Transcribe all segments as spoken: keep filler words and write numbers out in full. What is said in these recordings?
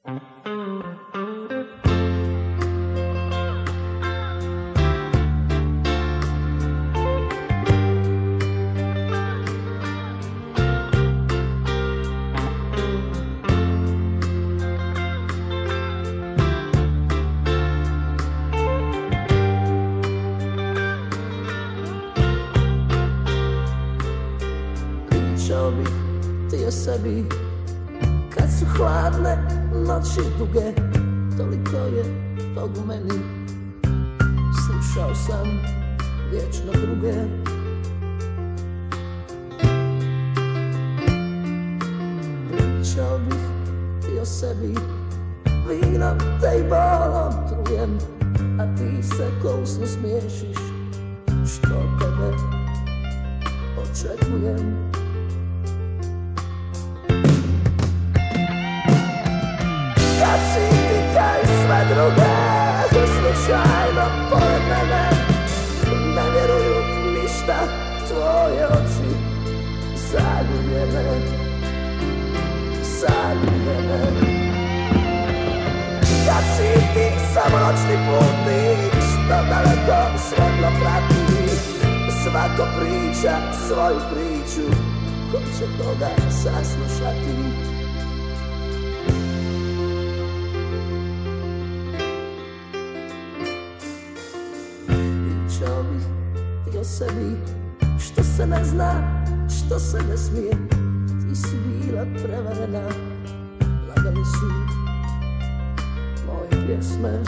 Pričao bih ti o sebi kad su hladne noći duge, toliko je tog u meni. Slušao sam vječno druge. Pričao bih ti o sebi, vinom te i bolom trujem, a ti se ko usno smiješiš, što tebe očekujem. Kad si ti kaj sve druge slučajno pored mene, ne vjeruju ništa tvoje oči zaljubljene, zaljubljene. Kad si ti samo noćni putnik što daleko svetlo prati, svako priča svoju priču, ko će toga saslušati. Pričao bih ti o sebi što se ne zna, što se ne smije. Ti si bila prevarena, lagali su moje pjesme.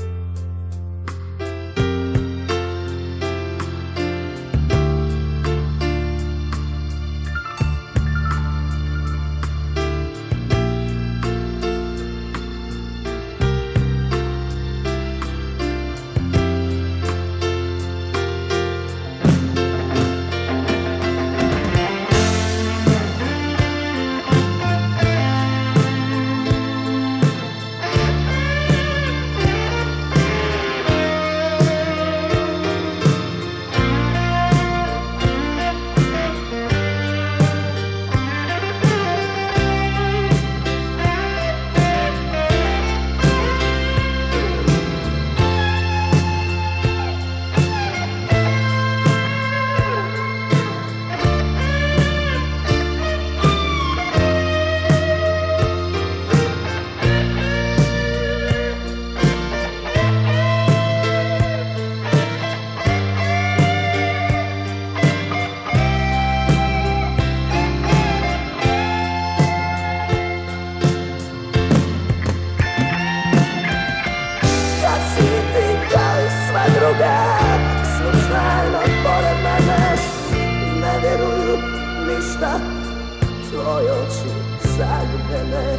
Slučajno pored mene, ne vjeruju ništa tvoje oči zaljubljene,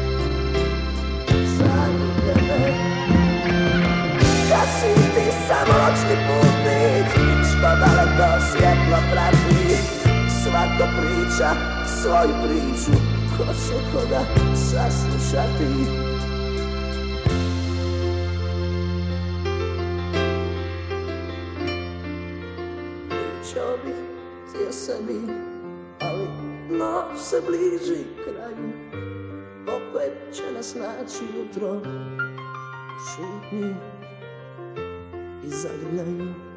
zaljubljene. Kad si ti samo noćni putnik što daleko svjetlo prati, svako priča svoju priču, ko će koga saslušati. Pričao bih ti o sebi, ali noć se bliži kraju, opet će nas naći jutro, šutnji i zagrljaju.